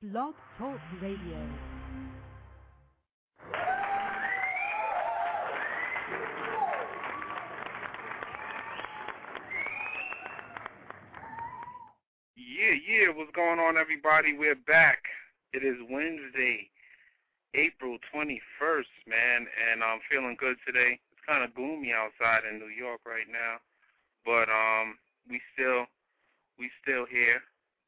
Blog Talk Radio. Yeah, what's going on, everybody? We're back. It is Wednesday, April 21st, man, and I'm feeling good today. It's kind of gloomy outside in New York right now, but we still here.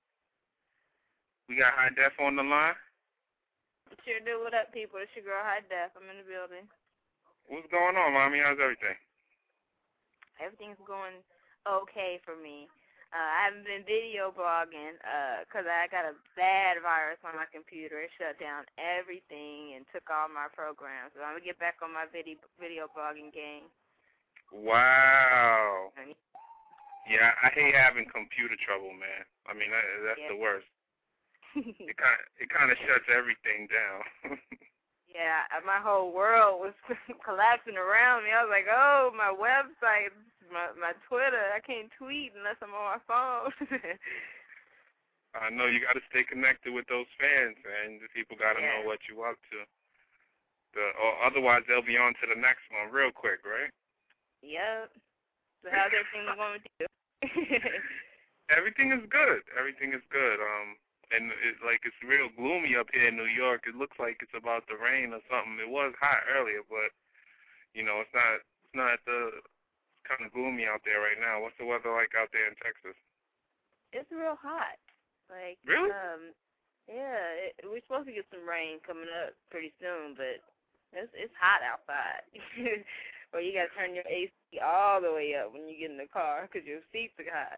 We got High Def on the line. Sure do. What up, people? It's your girl, High Def. I'm in the building. What's going on, Mommy? How's everything? Everything's going okay for me. I haven't been video blogging because I got a bad virus on my computer. It shut down everything and took all my programs. So I'm going to get back on my video blogging game. Wow. Yeah, I hate having computer trouble, man. I mean, that's the worst. It kind of shuts everything down. Yeah, my whole world was collapsing around me. I was like, oh, my website, my Twitter, I can't tweet unless I'm on my phone. I know, you got to stay connected with those fans, man. The people got to know what you up to. Or otherwise, they'll be on to the next one real quick, right? Yep. So how's everything going with you? Everything is good. Everything is good. And it's real gloomy up here in New York. It looks like it's about to rain or something. It was hot earlier, but it's not kind of gloomy out there right now. What's the weather like out there in Texas? It's real hot. Really? Yeah. We're supposed to get some rain coming up pretty soon, but it's hot outside. Or you got to turn your AC all the way up when you get in the car because your seats are hot.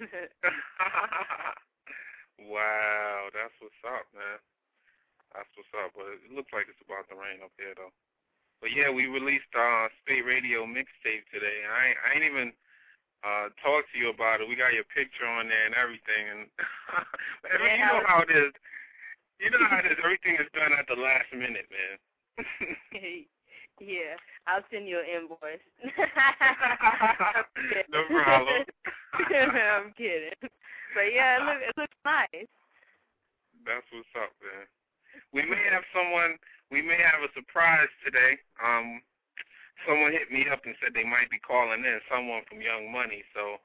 Wow, that's what's up, man. That's what's up. But it looks like it's about to rain up here, though. But yeah, we released Spate Radio mixtape today. I ain't even talked to you about it. We got your picture on there and everything, and you know how it is. You know how it is. Everything is done at the last minute, man. Yeah, I'll send you an invoice. No problem. I'm kidding. But yeah, it looks nice. That's what's up, man. We may have a surprise today. Someone hit me up and said they might be calling in, someone from Young Money. So,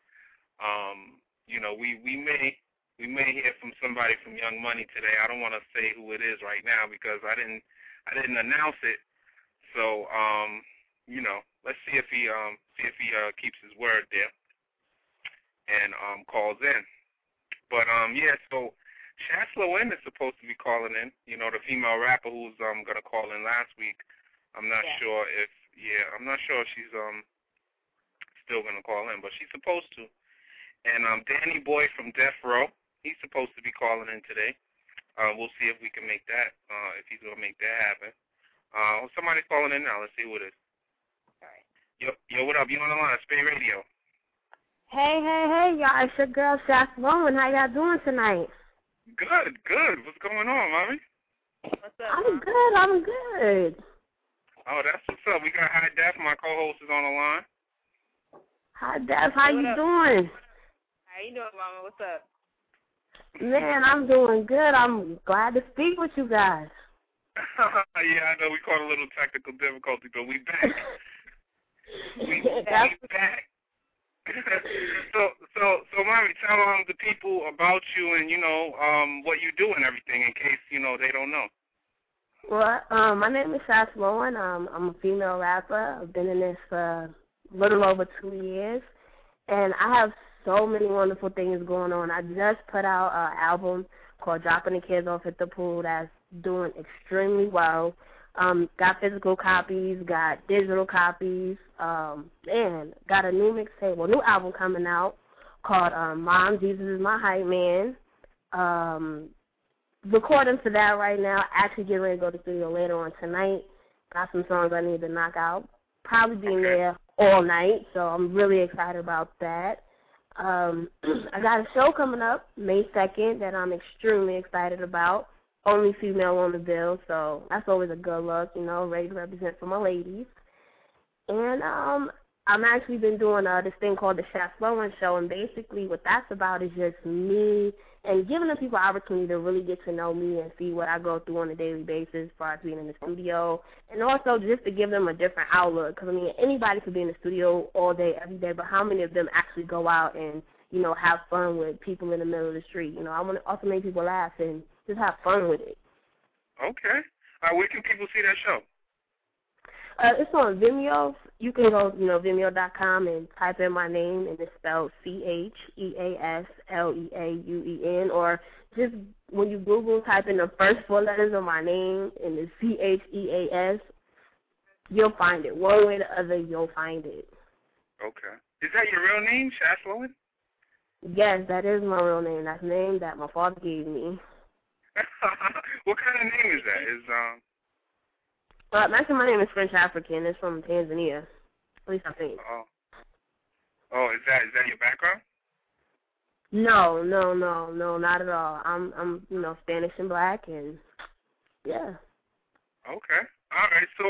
we may hear from somebody from Young Money today. I don't want to say who it is right now because I didn't announce it. So, let's see if he keeps his word there and calls in. But so Shaz Lowen is supposed to be calling in. The female rapper who's gonna call in last week. I'm not sure if she's still gonna call in, but she's supposed to. And Danny Boy from Death Row, he's supposed to be calling in today. We'll see if we can make that, if he's gonna make that happen. Somebody's calling in now. Let's see who it is. All right. Yo, what up? You on the line? Spate Radio. Hey, y'all. It's your girl, Shaz Lowen. How y'all doing tonight? Good. What's going on, Mommy? What's up, I'm good. Oh, that's what's up. We got High Def. My co-host is on the line. Hi, Def. How you doing? How you doing, Mama? What's up? Man, I'm doing good. I'm glad to speak with you guys. Yeah, I know we caught a little technical difficulty, but we back. We back. So, Mommy, tell the people about you and what you do and everything in case they don't know. Well, my name is Shaz Lowen. I'm a female rapper. I've been in this for a little over 2 years, and I have so many wonderful things going on. I just put out an album called Dropping the Kids Off at the Pool that's doing extremely well. Got physical copies, got digital copies, and got a new new album coming out called Mom, Jesus is My Hype Man. Recording for that right now. Actually getting ready to go to the studio later on tonight. Got some songs I need to knock out. Probably being there all night, so I'm really excited about that. I got a show coming up May 2nd that I'm extremely excited about. Only female on the bill, so that's always a good look, ready to represent for my ladies. And I'm actually been doing this thing called the Shaz Lowen Show, and basically what that's about is just me and giving the people opportunity to really get to know me and see what I go through on a daily basis as far as being in the studio, and also just to give them a different outlook. Because, I mean, anybody could be in the studio all day, every day, but how many of them actually go out and, you know, have fun with people in the middle of the street? You know, I want to also make people laugh and just have fun with it. Okay. Where can people see that show? It's on Vimeo. You can go, Vimeo.com and type in my name, and it's spelled CHEASLEAUEN, or just when you Google, type in the first 4 letters of my name, and it's CHEAS. You'll find it. One way or the other, you'll find it. Okay. Is that your real name, Shas Lowen? Yes, that is my real name. That's the name that my father gave me. What kind of name is that? Actually, my name is French African. It's from Tanzania. At least I think. Oh, is that your background? No, not at all. I'm Spanish and black, and yeah. Okay. All right. So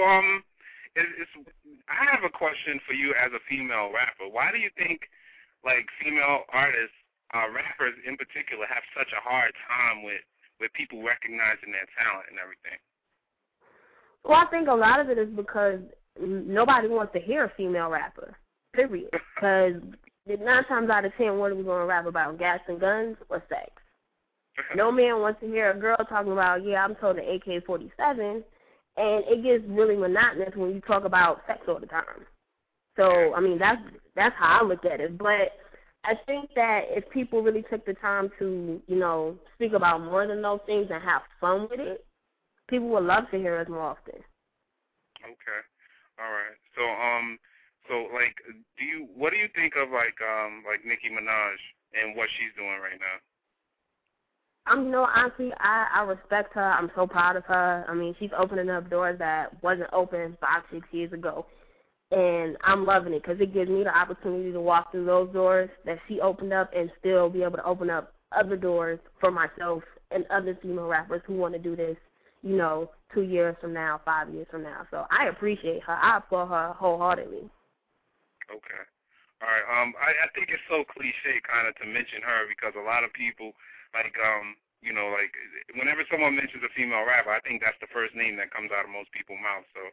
I have a question for you as a female rapper. Why do you think, like, female artists, rappers in particular, have such a hard time with people recognizing their talent and everything? Well, I think a lot of it is because nobody wants to hear a female rapper, period. Because 9 times out of 10, what are we going to rap about, gas and guns or sex? No man wants to hear a girl talking about, yeah, I'm told an AK-47, and it gets really monotonous when you talk about sex all the time. So, I mean, that's how I look at it. But I think that if people really took the time to, speak about more than those things and have fun with it, people would love to hear us more often. Okay. All right. So like, what do you think of like Nicki Minaj and what she's doing right now? Honestly, I respect her. I'm so proud of her. I mean, she's opening up doors that wasn't open 5-6 years ago. And I'm loving it because it gives me the opportunity to walk through those doors that she opened up and still be able to open up other doors for myself and other female rappers who want to do this, 2 years from now, 5 years from now. So I appreciate her. I applaud her wholeheartedly. Okay. All right. I think it's so cliche kind of to mention her because a lot of people, like, like whenever someone mentions a female rapper, I think that's the first name that comes out of most people's mouths. So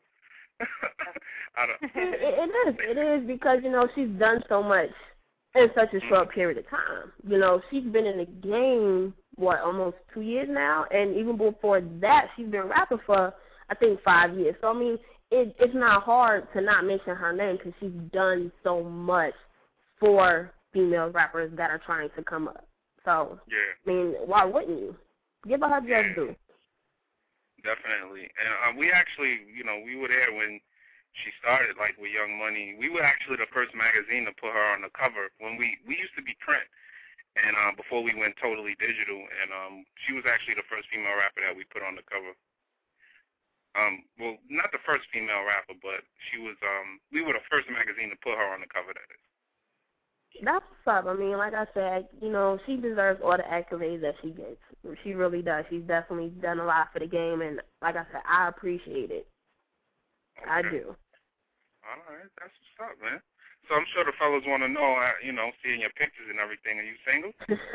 It is because, she's done so much in such a short period of time. She's been in the game, almost 2 years now, and even before that, she's been rapping for, I think, 5 years. So, I mean, it's not hard to not mention her name because she's done so much for female rappers that are trying to come up. So, yeah. I mean, why wouldn't you? Give her just due. Definitely. And we actually, we were there when she started, like, with Young Money. We were actually the first magazine to put her on the cover when we used to be print, and before we went totally digital. And she was actually the first female rapper that we put on the cover. Well, not the first female rapper, but she was, we were the first magazine to put her on the cover, that is. That's what's up. I mean, like I said, she deserves all the accolades that she gets. She really does. She's definitely done a lot for the game, and like I said, I appreciate it. Okay. I do. All right. That's what's up, man. So I'm sure the fellas want to know, seeing your pictures and everything. Are you single?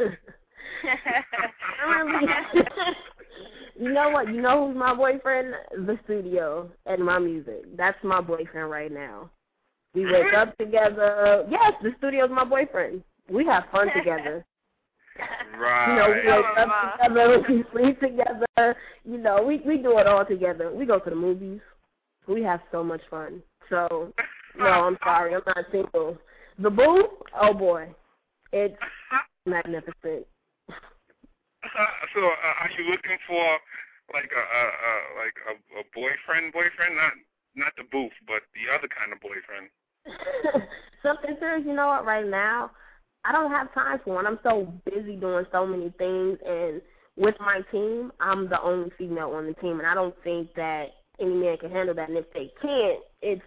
You know what? You know who's my boyfriend? The studio and my music. That's my boyfriend right now. We wake up together. Yes, the studio's my boyfriend. We have fun together. Right. We wake up together. We sleep together. We do it all together. We go to the movies. We have so much fun. So, no, I'm sorry. I'm not single. The boo? Oh, boy. It's magnificent. So, are you looking for like a boyfriend? Not the booth, but the other kind of boyfriend. Something serious. You know what? Right now, I don't have time for one. I'm so busy doing so many things, and with my team, I'm the only female on the team, and I don't think that any man can handle that. And if they can't,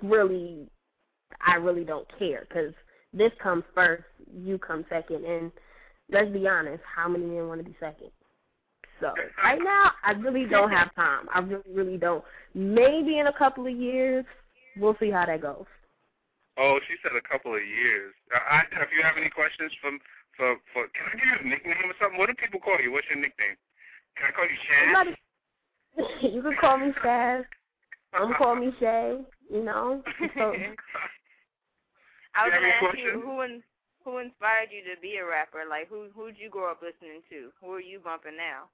I really don't care because this comes first, you come second, and let's be honest, how many men want to be second? So right now, I really don't have time. I really, really don't. Maybe in a couple of years, we'll see how that goes. Oh, she said a couple of years. If you have any questions can I give you a nickname or something? What do people call you? What's your nickname? Can I call you Shaz? You can call me Shaz. I'm call me Shay. You know. So, I was you have gonna any ask questions? you who inspired you to be a rapper? Like who'd you grow up listening to? Who are you bumping now?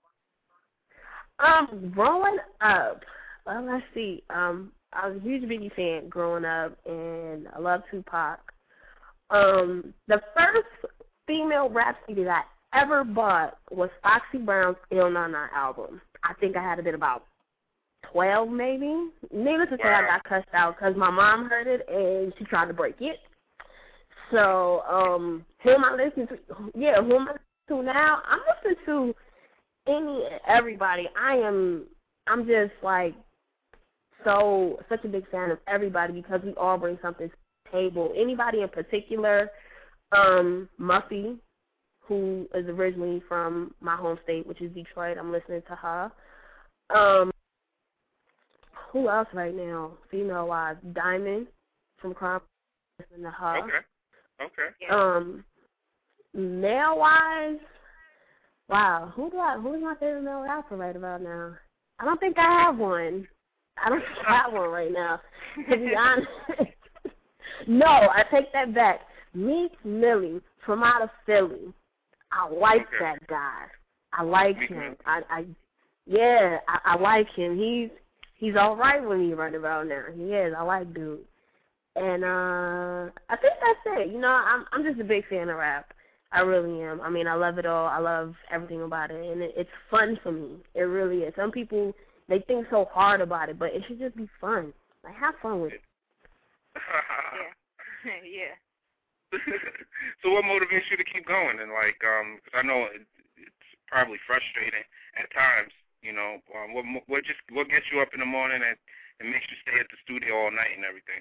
Growing up, well, let's see. I was a huge Biggie fan growing up, and I love Tupac. The first female rap CD that I ever bought was Foxy Brown's Ill Na Na album. I think I had to be about 12, maybe. Needless to say, I got cussed out because my mom heard it and she tried to break it. So, who am I listening to? Yeah, who am I listening to now? I'm listening to everybody. I'm just like such a big fan of everybody because we all bring something to the table. Anybody in particular, Muffy, who is originally from my home state, which is Detroit. I'm listening to her. Who else right now? Female-wise, Diamond from Crime. Listening to her. Okay. Male-wise, wow, who's my favorite male rapper right about now? I don't think I have one. I don't think I have one right now, to be honest. No, I take that back. Meek Millie from out of Philly. I like that guy. I like him. I like him. He's all right with me right about now. He is. I like dude. And I think that's it. You know, I'm just a big fan of rap. I really am. I mean, I love it all. I love everything about it, and it's fun for me. It really is. Some people, they think so hard about it, but it should just be fun. Like, have fun with it. Yeah. So what motivates you to keep going? And, like, because I know it's probably frustrating at times, you know. What gets you up in the morning and makes you stay at the studio all night and everything?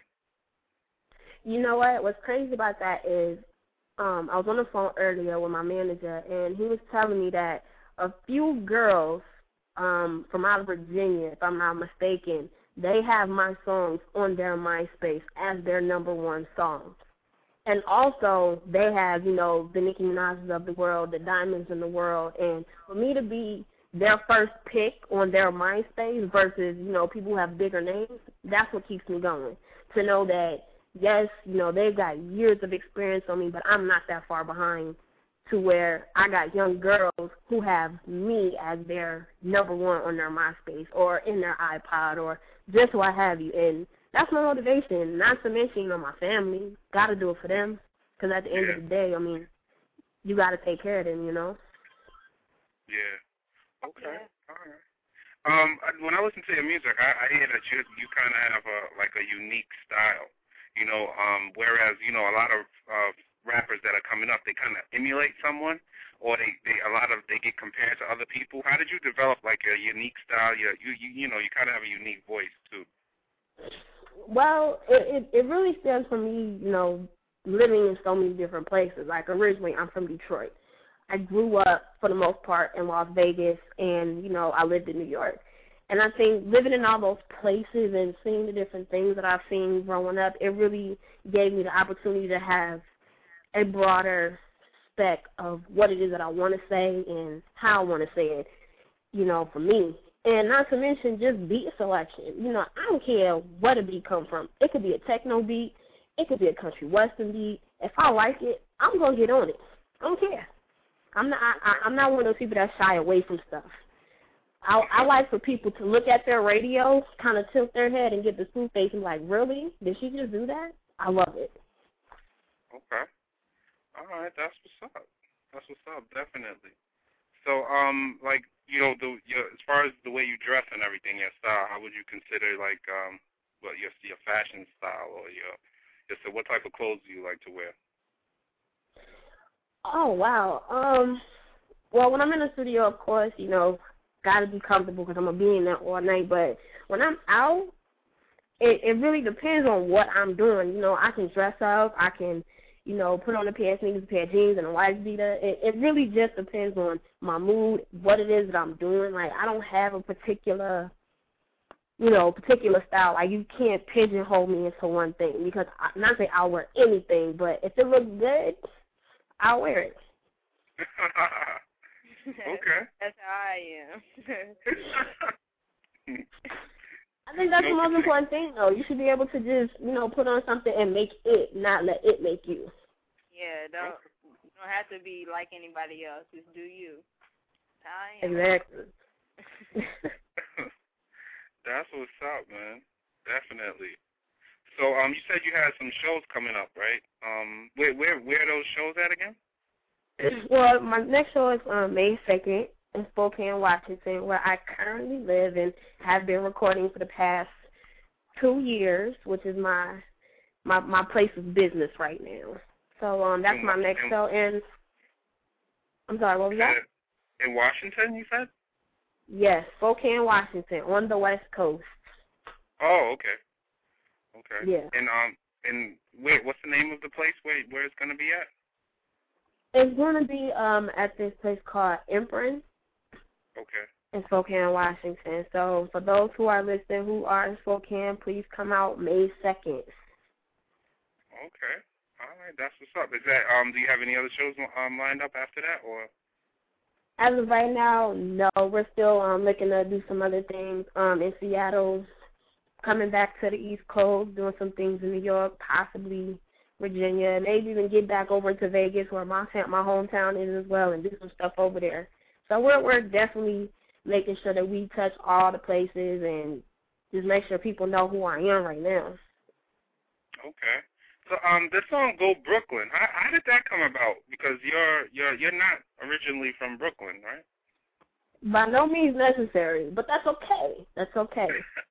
You know what? What's crazy about that is I was on the phone earlier with my manager, and he was telling me that a few girls from out of Virginia, if I'm not mistaken, they have my songs on their MySpace as their #1 song. And also, they have, you know, the Nicki Minaj's of the world, the Diamonds in the world, and for me to be their first pick on their MySpace versus, you know, people who have bigger names, that's what keeps me going. To know that, yes, you know, they've got years of experience on me, but I'm not that far behind to where I got young girls who have me as their #1 on their MySpace or in their iPod or just what have you. And that's my motivation, not to mention, you know, my family. Got to do it for them because at the end of the day, I mean, you got to take care of them, you know? Yeah. Okay. All right. When I listen to your music, I hear that you kind of have a unique style. You know, whereas, you know, a lot of rappers that are coming up, they kind of emulate someone, or they get compared to other people. How did you develop like a unique style? You kind of have a unique voice too. Well, it really stems from me, you know, living in so many different places. Like originally, I'm from Detroit. I grew up for the most part in Las Vegas, and you know, I lived in New York. And I think living in all those places and seeing the different things that I've seen growing up, it really gave me the opportunity to have a broader spec of what it is that I want to say and how I want to say it, you know, for me. And not to mention just beat selection. You know, I don't care where the beat come from. It could be a techno beat. It could be a country western beat. If I like it, I'm going to get on it. I don't care. I'm not one of those people that shy away from stuff. I like for people to look at their radio, kind of tilt their head and get the spoon face and be like, really? Did she just do that? I love it. Okay. All right, that's what's up. That's what's up, definitely. So, like, you know, as far as the way you dress and everything, your style, how would you consider, like, your fashion style or so what type of clothes do you like to wear? Oh, wow. Well, when I'm in the studio, of course, you know, got to be comfortable because I'm going to be in there all night. But when I'm out, it really depends on what I'm doing. You know, I can dress up. I can, you know, put on a pair of sneakers, a pair of jeans, and a white beater. It really just depends on my mood, what it is that I'm doing. Like, I don't have a particular style. Like, you can't pigeonhole me into one thing because, not say I'll wear anything, but if it looks good, I'll wear it. Okay. That's how I am. I think that's the most important thing, though. You should be able to just, put on something and make it, not let it make you. Yeah, don't have to be like anybody else. Just do you. That's how I am. Exactly. That's what's up, man. Definitely. So, you said you had some shows coming up, right? Where are those shows at again? Well, my next show is May 2nd in Spokane, Washington, where I currently live and have been recording for the past 2 years, which is my place of business right now. So that's my next show. And I'm sorry, what was that? In Washington, you said? Yes, Spokane, Washington, on the West Coast. Oh, okay. Okay. Yeah. And wait, what's the name of the place where it's gonna be at? It's gonna be at this place called Empress. Okay. In Spokane, Washington. So for those who are listening who are in Spokane, please come out May 2nd. Okay. All right, that's what's up. Is that do you have any other shows lined up after that, or? As of right now, no. We're still looking to do some other things in Seattle, coming back to the East Coast, doing some things in New York, possibly Virginia, maybe even get back over to Vegas where my hometown is as well, and do some stuff over there. So we're definitely making sure that we touch all the places and just make sure people know who I am right now. Okay. So the song "Go Brooklyn," how did that come about? Because you're not originally from Brooklyn, right? By no means necessary, but that's okay. That's okay.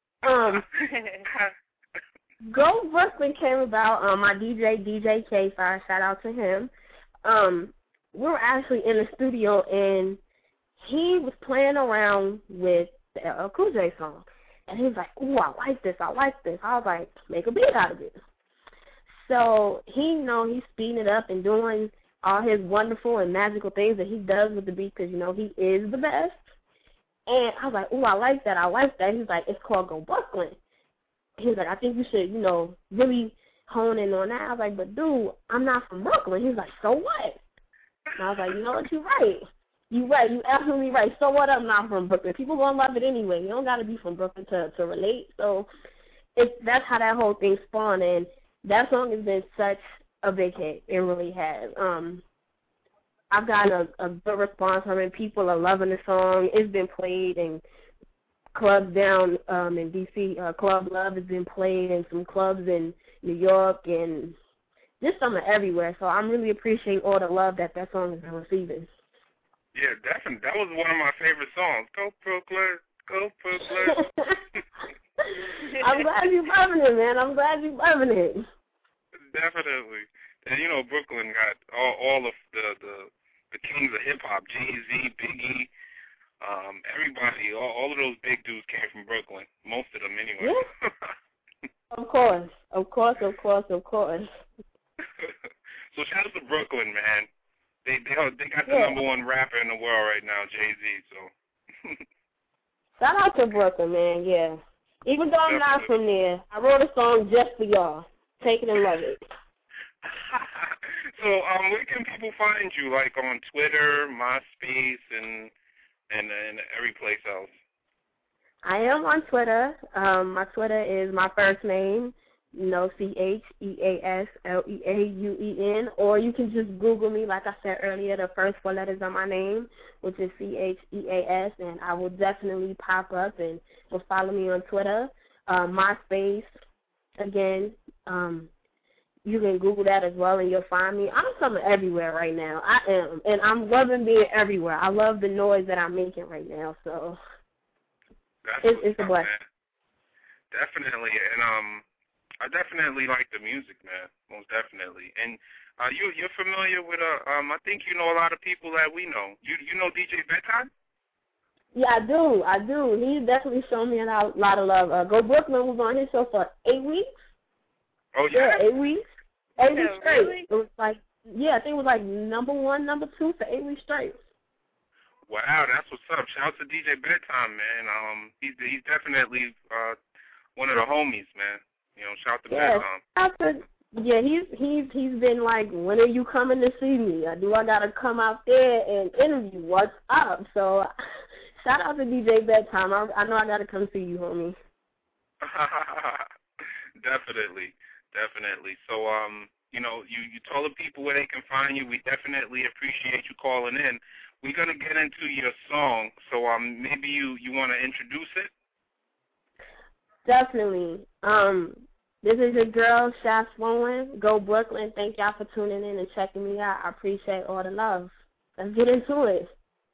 Go Brooklyn came about. My DJ K-Fire, shout out to him. We were actually in the studio and he was playing around with the LL Cool J song, and he was like, "Ooh, I like this. I was like, "Make a beat out of it." So he's speeding it up and doing all his wonderful and magical things that he does with the beat because, he is the best. And I was like, "Ooh, I like that. He's like, "It's called Go Brooklyn." He was like, "I think you should, really hone in on that." I was like, "But, dude, I'm not from Brooklyn." He's like, "So what?" And I was like, "You know what? You're right. You're right. You're absolutely right. So what? I'm not from Brooklyn. People gonna love it anyway. You don't got to be from Brooklyn to relate." So that's how that whole thing spawned. And that song has been such a big hit. It really has. I've gotten a good response from it. People are loving the song. It's been played in clubs down in D.C. Club Love has been played in some clubs in New York and just some everywhere. So I'm really appreciating all the love that song has been receiving. Yeah, definitely. That was one of my favorite songs. Go Brooklyn, go Brooklyn. I'm glad you're loving it, man. I'm glad you're loving it. Definitely. And Brooklyn got all of the kings of hip hop, Jay-Z, Biggie, everybody, all of those big dudes came from Brooklyn. Most of them anyway. Yeah. Of course. So shout out to Brooklyn, man. They got the number one rapper in the world right now, Jay-Z, so shout out to Brooklyn, man, yeah. Even though I'm not from there, I wrote a song just for y'all. Take it and love it. So, where can people find you? Like on Twitter, MySpace, and every place else? I am on Twitter. My Twitter is my first name, CheasLeauen, or you can just Google me, like I said earlier, the first 4 letters of my name, which is Cheas, and I will definitely pop up and will follow me on Twitter. MySpace, again, you can Google that as well, and you'll find me. I'm coming everywhere right now. I am, and I'm loving being everywhere. I love the noise that I'm making right now, so it's a blessing. Definitely, and I definitely like the music, man, most definitely. And you're familiar with I think you know a lot of people that we know. You know DJ Bedtime? Yeah, I do. He definitely showed me a lot of love. Go Brooklyn was on his show for 8 weeks. Oh, yeah? Yeah, 8 weeks. 8 weeks straight. Really? It was like, I think it was like number 1, number 2 for 8 weeks straight. Wow, that's what's up. Shout out to DJ Bedtime, man. He's definitely one of the homies, man. Shout out to Bedtime. Yeah, he's been like, when are you coming to see me? Do I gotta come out there and interview? What's up? So, shout out to DJ Bedtime. I know I gotta come see you, homie. Definitely. So, you know, you told the people where they can find you. We definitely appreciate you calling in. We're gonna get into your song, so maybe you want to introduce it. Definitely. This is your girl, Shaf Sloan. Go Brooklyn. Thank y'all for tuning in and checking me out. I appreciate all the love. Let's get into it.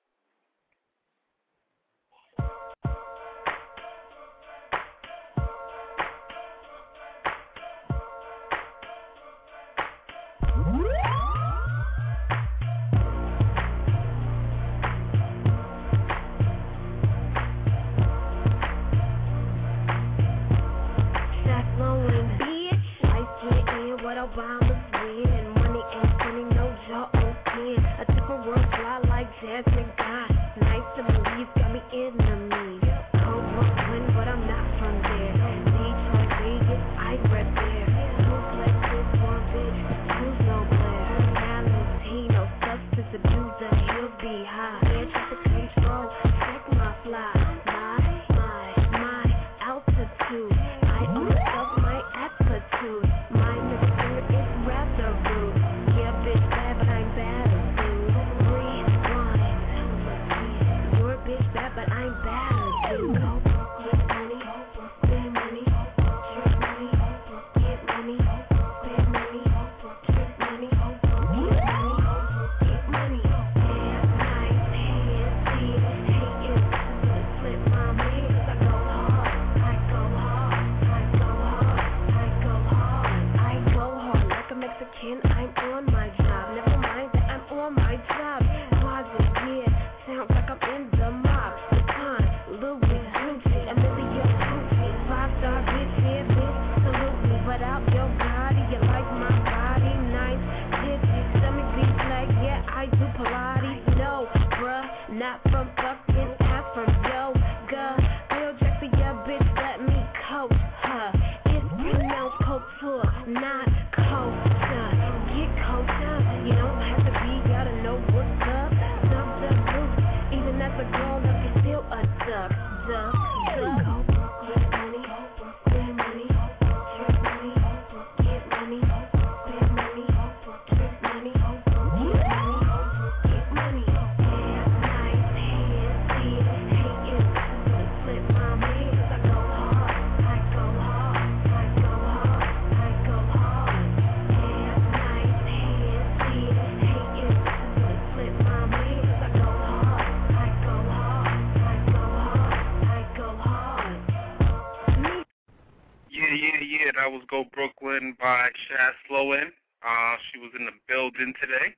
That was Go Brooklyn by Shaz Sloan. She was in the building today.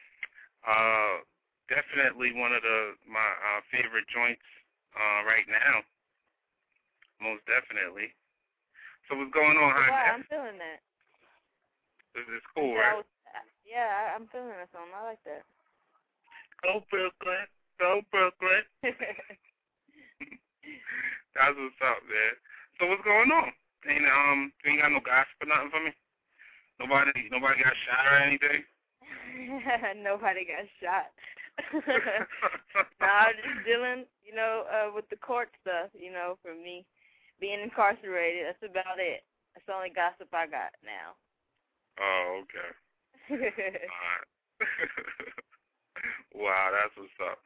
Definitely one of my favorite joints right now. Most definitely. So what's going on? Yeah, I'm feeling that. This is cool, right? Yeah, I'm feeling that song. I like that. Go Brooklyn. Go Brooklyn. That's what's up, man. So what's going on? You ain't got no gossip or nothing for me? Nobody got shot or anything? Nobody got shot. No, I'm just dealing, with the court stuff, for me. Being incarcerated, that's about it. That's the only gossip I got now. Oh, okay. All right. Wow, that's what's up.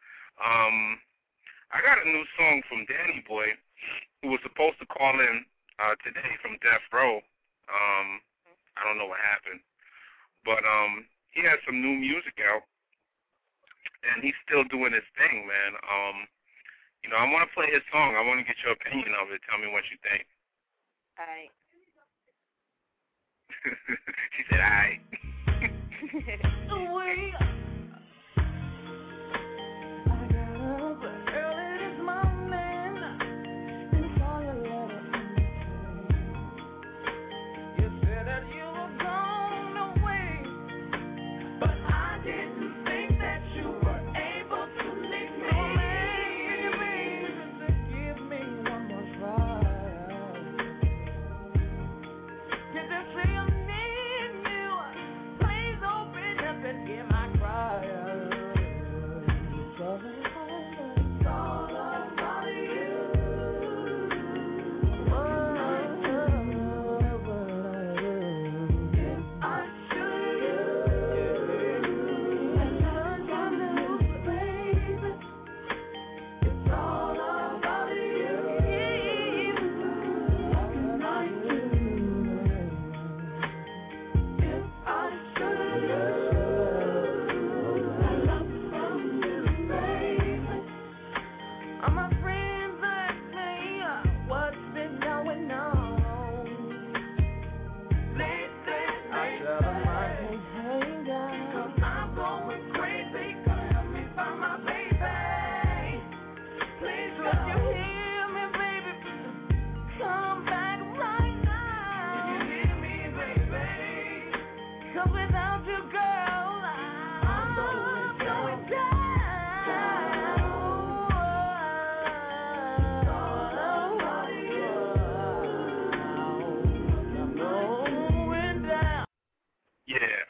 I got a new song from Danny Boy, who was supposed to call in today from Death Row. I don't know what happened. But he has some new music out, and he's still doing his thing, man. I want to play his song. I want to get your opinion of it. Tell me what you think. All right. She said, all right. Did they say you need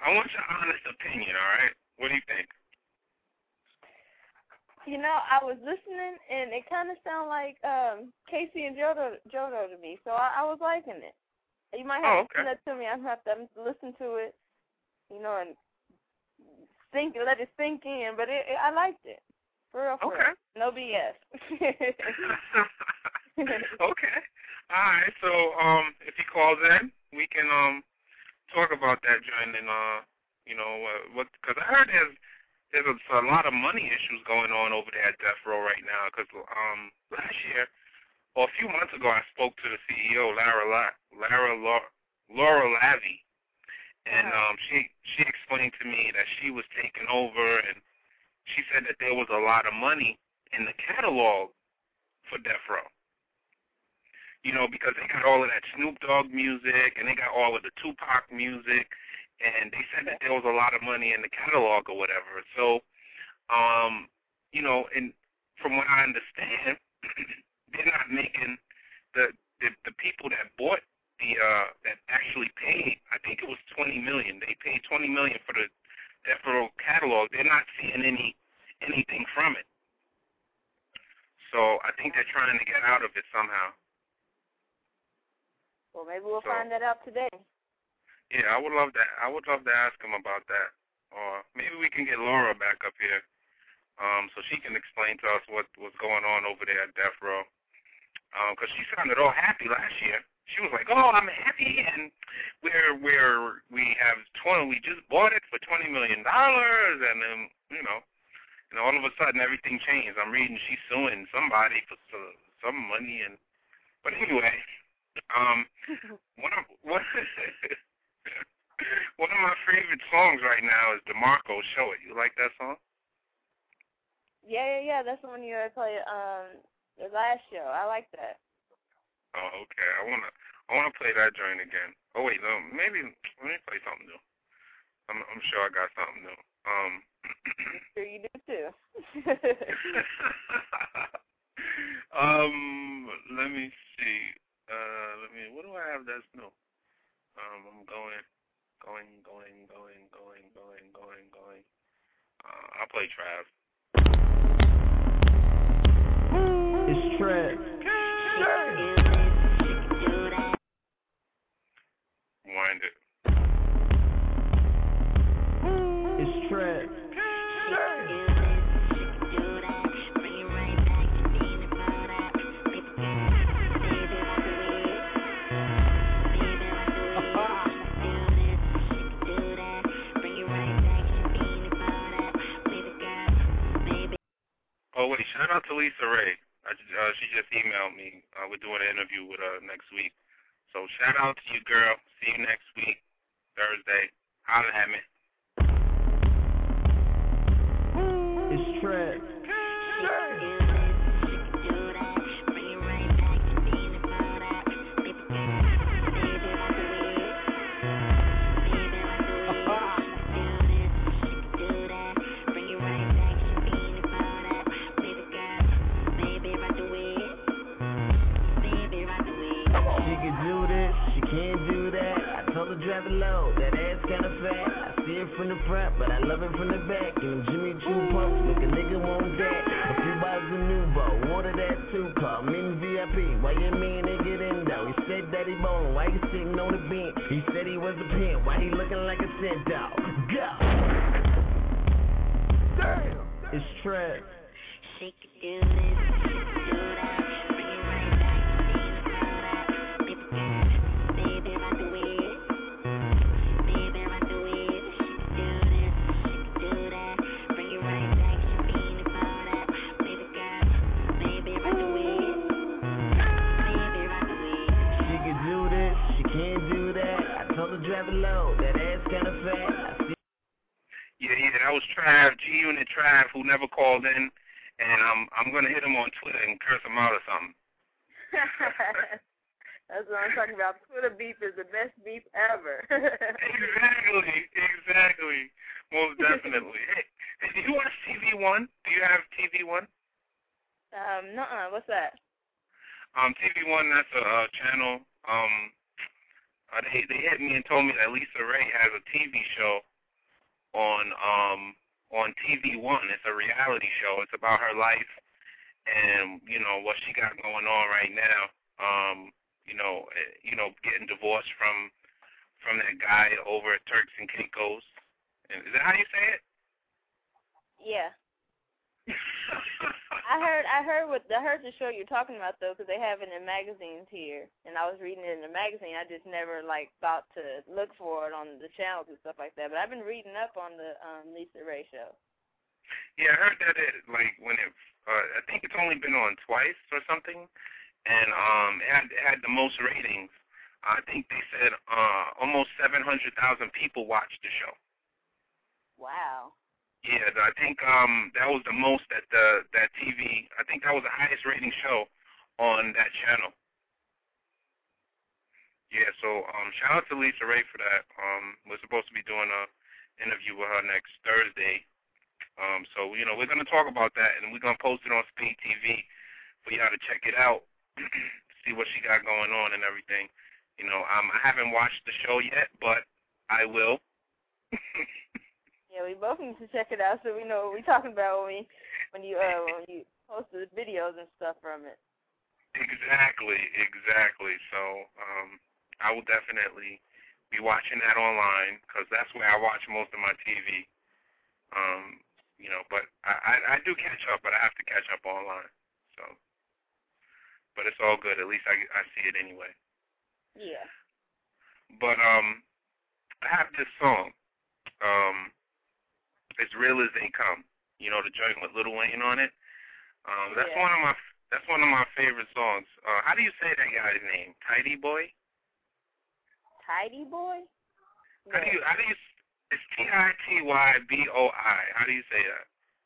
I want your honest opinion, all right? What do you think? You know, I was listening, and it kind of sounded like Casey and JoJo to me, so I was liking it. You might have to send that to me. I have to listen to it, you know, and let it sink in. But I liked it. For real, for real. No BS. Okay. All right. So, if he calls in, we can talk about that joint and you know, because I heard there's a lot of money issues going on over there at Death Row right now. Because last year, or a few months ago, I spoke to the CEO, Laura Lavie, and she explained to me that she was taking over, and she said that there was a lot of money in the catalog for Death Row. You know, because they got all of that Snoop Dogg music, and they got all of the Tupac music, and they said that there was a lot of money in the catalog or whatever. So, you know, and from what I understand, they're not making the people that bought that actually paid. I think it was $20 million. They paid $20 million for the Death Row catalog. They're not seeing anything from it. So I think they're trying to get out of it somehow. Well, maybe we'll find that out today. Yeah, I would love that. I would love to ask him about that. Or maybe we can get Laura back up here, so she can explain to us what's going on over there at Death Row. Because she sounded all happy last year. She was like, "Oh, I'm happy, and we just bought it for $20 million," and then you know, and all of a sudden everything changed. I'm reading she's suing somebody for some money, but anyway. One of my favorite songs right now is DeMarco Show It. You like that song? Yeah. That's the one you played the last show. I like that. Oh, okay. I wanna play that joint again. Oh wait, no, maybe let me play something new. I'm sure I got something new. Sure you do too. Let me see. What do I have that's new? I'm going. I'll play Trav. It's Trav. Wind it. It's Trav. Oh wait, shout out to Lisa Ray. She just emailed me. We're doing an interview with her next week. So shout out to you, girl. See you next week, Thursday. Holla at me. It's Trav. Drive it low, that ass kinda fat. I see it from the front, but I love it from the back. Giving Jimmy Choo pumps, make a nigga want that. A few bottles of Nuvo, water that too. Call me VIP, why you mean they get in though? He said that he bone, why you sitting on the bench? He said he was a pimp, why he looking like a scent dog? Go! Damn! It's Trav. She could do this, she could do that. Bring it right back, baby, rock the way. Low, that ass kinda fat. Yeah, that was Trav, G-Unit Trav, who never called in, and I'm gonna hit him on Twitter and curse him out or something. That's what I'm talking about. Twitter beef is the best beef ever. Exactly. Most definitely. Hey, do you watch TV One? Do you have TV One? Nuh-uh. What's that? TV One, that's a channel. They hit me and told me that Lisa Ray has a TV show on TV One. It's a reality show. It's about her life and what she got going on right now. Getting divorced from that guy over at Turks and Caicos. And is that how you say it? Yeah. I heard the show you're talking about though, because they have it in magazines here, and I was reading it in the magazine. I just never thought to look for it on the channels and stuff like that. But I've been reading up on the Lisa Ray show. Yeah, I heard that I think it's only been on twice or something, and it had the most ratings. I think they said almost 700,000 people watched the show. Wow. Yeah, I think that was the most that that TV. I think that was the highest rating show on that channel. Yeah, so shout out to Lisa Ray for that. We're supposed to be doing a interview with her next Thursday. So we're gonna talk about that, and we're gonna post it on Speed TV for y'all to check it out, see what she got going on and everything. I haven't watched the show yet, but I will. Yeah, we both need to check it out so we know what we're talking about when you post the videos and stuff from it. Exactly. So I will definitely be watching that online because that's where I watch most of my TV. But I do catch up, but I have to catch up online. So, but it's all good. At least I see it anyway. Yeah. But I have this song. As Real As They Come. The joint with Lil Wayne on it. That's one of my favorite songs. How do you say that guy's name? Tidy Boy? Tidy Boy? How do you it's T-I-T-Y-B-O-I. How do you say that?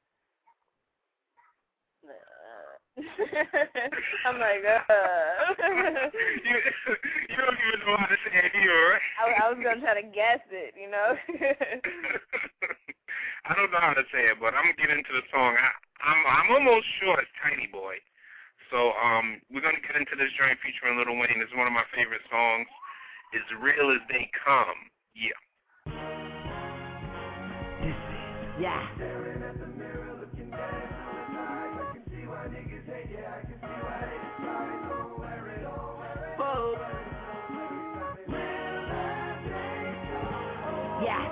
I'm like, you don't even know how to say it here, right? I was going to try to guess it, I don't know how to say it, but I'm going to get into the song. I'm almost sure it's Tidy Boy. So we're going to get into this joint featuring Lil Wayne. It's one of my favorite songs. As Real As They Come. Yeah. Yeah. Whoa. Yeah.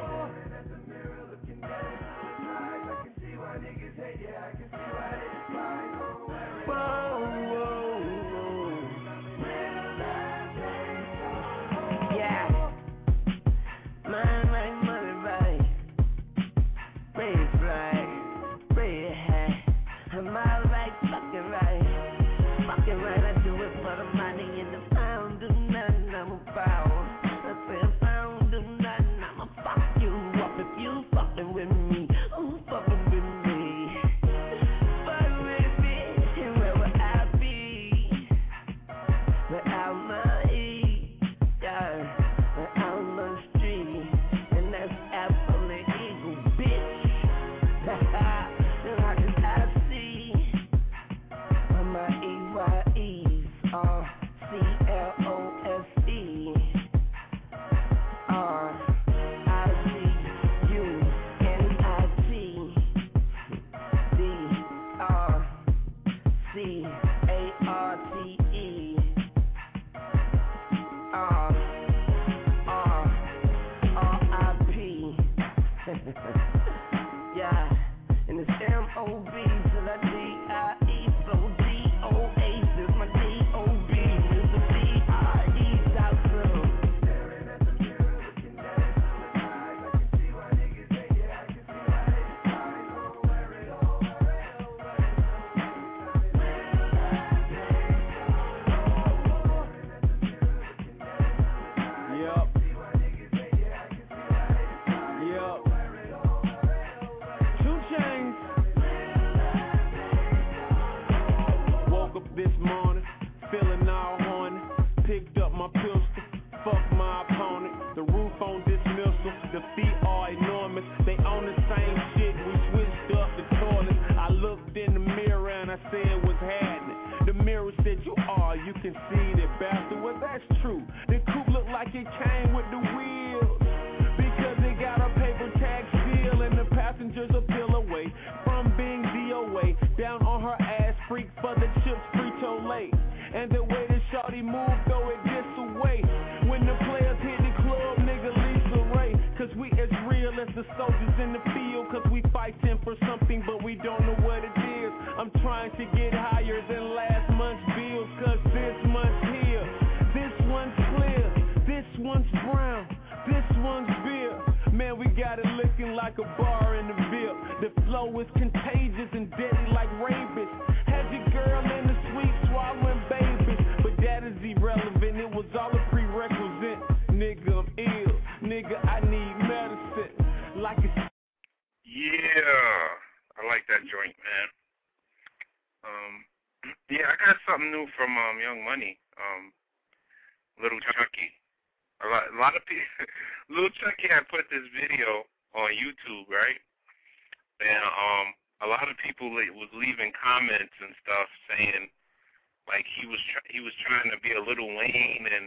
Like it came with the wheels because it got a paper tax bill. late. And the way that shawty move, though it gets away. When the players hit the club, nigga, Lisa Ray. Cause we as real as the soldiers in the field. Cause we fighting for something, but we don't know what it is. I'm trying to get higher than last month's bills. Cause this month's here, this one's clear, this one's brown, this one's beer. Man, we got it looking like a bar in the VIP. The flow is contagious and deadly like rabies. Had your girl in the sweet swallowing babies, but that is irrelevant. It was all a prerequisite. Nigga, I'm ill. Nigga, I need medicine. Like it's yeah, I like that joint, man. Yeah, I got something new from Young Money, Little Chucky. A lot of people, Little Chucky had put this video on YouTube, right? And a lot of people was leaving comments and stuff saying like he was trying to be a Lil Wayne, and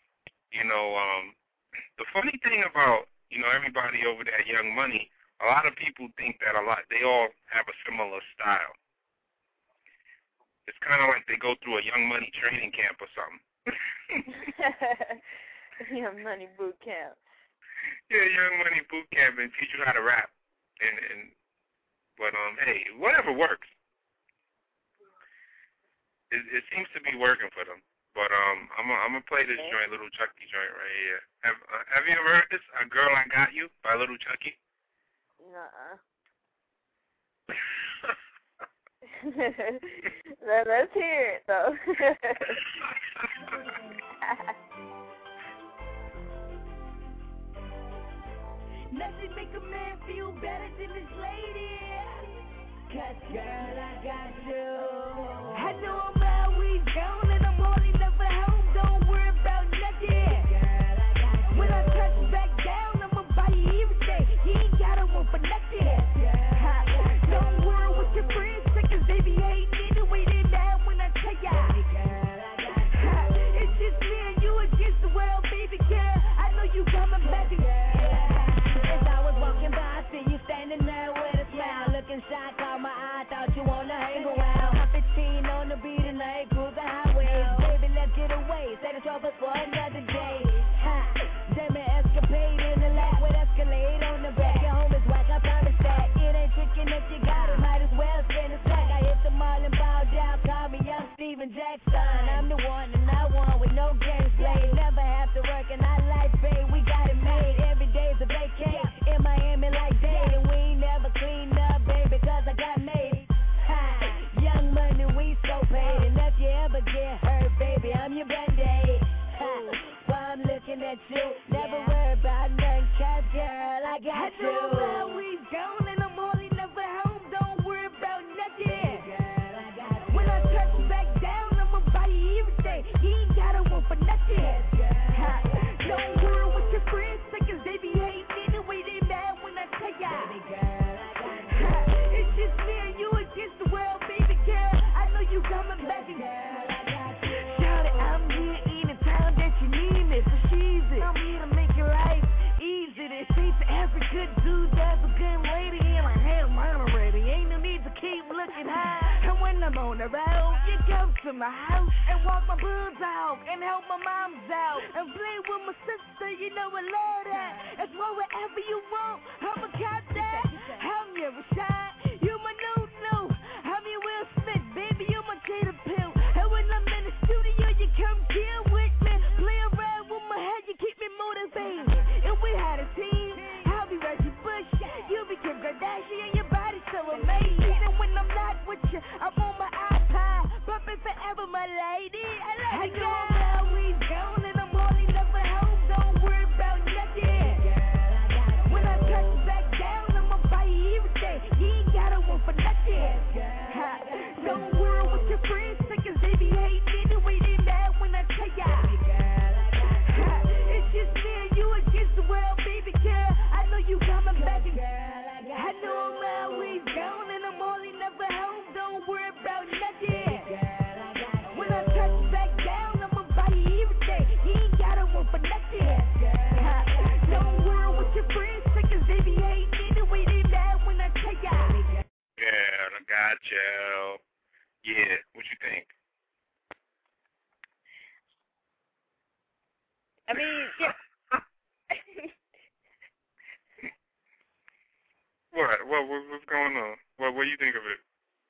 the funny thing about everybody over there at Young Money, a lot of people think that they all have a similar style. It's kind of like they go through a Young Money training camp or something. Young Money boot camp. Yeah, Young Money boot camp, and teach you how to rap. But hey, whatever works. It seems to be working for them. But I'm gonna play this joint, Little Chucky joint right here. Have you ever heard this? A Girl I Got You by Little Chucky? Nuh-uh. Let's hear it though. Nothing make a man feel better than this lady. 'Cause girl, I got you. I know I'm always gone and I'm only never home. Don't worry about nothing. Girl, I got you. When I touch back down, I'ma buy you everything. You ain't gotta want for nothing. Don't worry what your friends say, 'cause they be hating anyway. They mad when I tell ya. It's just me and you against the world, baby girl. I know you coming back. As I was walking by, I see you standing there with a smile, looking shy, caught my eye, thought you wanna hang around. I'm 15 on the beat and I ain't cruising highways. Baby, let's get away, set the trouble for another day. Damn it, escapade in the lap with Escalade on the back. Your home is whack, I promise that. It ain't tricking if you got it, might as well spin a stack. I hit the mall and bowed down, call me Young Steven Jackson. I'm the one and I won with no games played. Never have to work and I like paid, we got it made. Every day's a vacay, in Miami like day. And we ain't never cleaned up, baby, 'cause I got made. Young Money, we so paid. And if you ever get hurt, baby, I'm your band-aid. While I'm looking at you, never worry about nothing, 'cause girl, I got you. I know I'm always gone and I'm only never home. Don't worry about nothing. Girl, I got you. When I touch back down, I'ma buy you everything. You ain't gotta want for nothing. Don't worry what your friends say, 'cause they be hating anyway. They mad when I tell ya. It's just me and you against the world, baby girl. I know you coming back. Shout it, I'm here anytime that you need me. So she's it. I'm here to make your life easy. They say to every good dude, that's a good lady. And I have mine already. Ain't no need to keep looking high. And when I'm on the road, you come to my house and walk my buns out and help my moms out and play with my sister. You know I love that. It's more whatever you want. I'ma got that. I'm your Rashad. You my no. I'm your Will Smith, baby. You my Jada Pill. And when I'm in the studio, you come chill with me. Play around with my head, you keep me motivated. If we had a team, I'll be Reggie Bush. You be Kim Kardashian, your body's so amazing. And when I'm not with you, I'm on my iPod, bumping forever, my lady. I love you. I know I'm always gone and I'm only never home. Don't worry about nothing. When I touch back down, I'ma buy you everything. You ain't gotta want for nothing. Don't worry what your friends say, 'cause they be hating anyway. They mad when I tell ya. It's just me and you against the world, baby girl. I know you coming back. I know I'm always gone and I'm only never home. Don't worry about nothing. When I touch back down, I'ma buy you everything. What's going on? What do you think of it?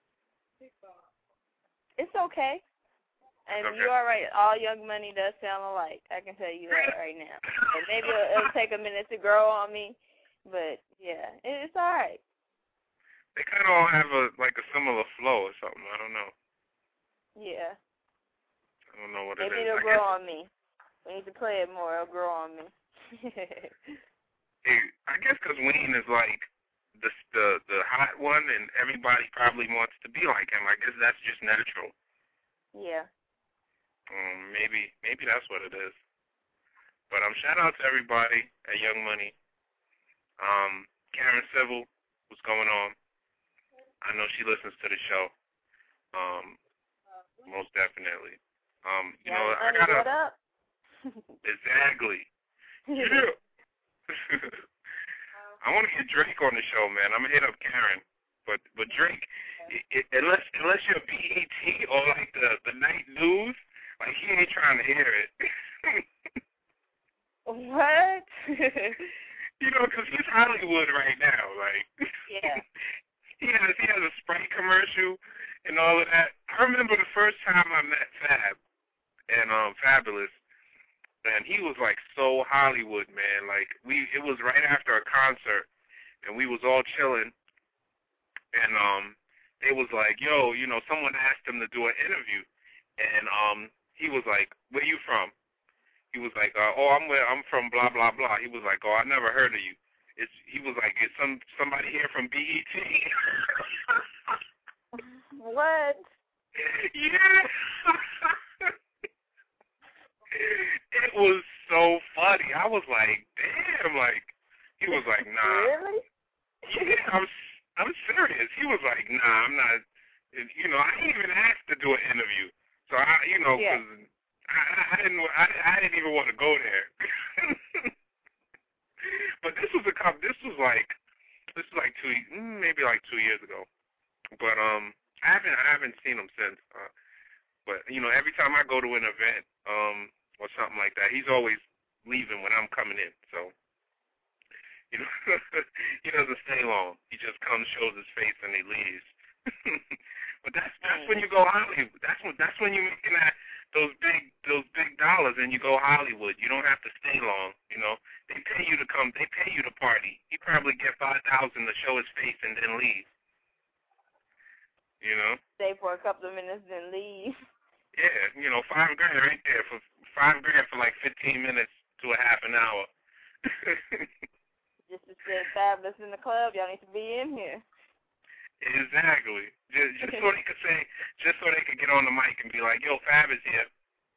It's okay. And Okay. you are right. All Young Money does sound alike. I can tell you that right now. And maybe it'll take a minute to grow on me, but yeah, it's all right. They kind of all have a similar flow or something. I don't know. Yeah. I don't know what it Maybe is. it'll grow on me. We need to play it more. It'll grow on me. I guess because Wayne is like the hot one, and everybody probably wants to be like him. I guess that's just natural. Yeah. Maybe that's what it is. But shout out to everybody at Young Money. Karen Civil, what's going on? I know she listens to the show. Most definitely. You know, I gotta. What up? Exactly. Yeah. I want to get Drake on the show, man. I'm gonna hit up Karen, but Drake, unless you're BET or like the night news, like he ain't trying to hear it. What? You know, 'cause he's Hollywood right now. Like, yeah. he has a Sprite commercial and all of that. I remember the first time I met Fab and Fabulous. And he was like so Hollywood, man. Like it was right after a concert, and we was all chilling, and they was like, yo, you know, someone asked him to do an interview, and he was like, where you from? He was like, I'm from blah blah blah. He was like, I never heard of you. He was like, is somebody here from BET? What? Yeah. It was so funny. I was like, damn, like, he was like, nah. Really? Yeah, I'm serious. He was like, nah, I'm not, you know, I didn't even ask to do an interview. So, because I didn't even want to go there. But this was like 2 years ago. But, I haven't seen him since. But, you know, every time I go to an event, or something like that, he's always leaving when I'm coming in. So, you know, he doesn't stay long. He just comes, shows his face, and he leaves. But that's when you go Hollywood. That's when you're making those big dollars, and you go Hollywood. You don't have to stay long. You know, they pay you to come. They pay you to party. He probably get $5,000 to show his face and then leave. You know, stay for a couple of minutes, then leave. Yeah, you know, $5,000 right there for $5,000 for like 15 minutes to a half an hour. Just to say Fabulous in the club, y'all need to be in here. Exactly. Just so they could say, just so they could get on the mic and be like, yo, Fab is here.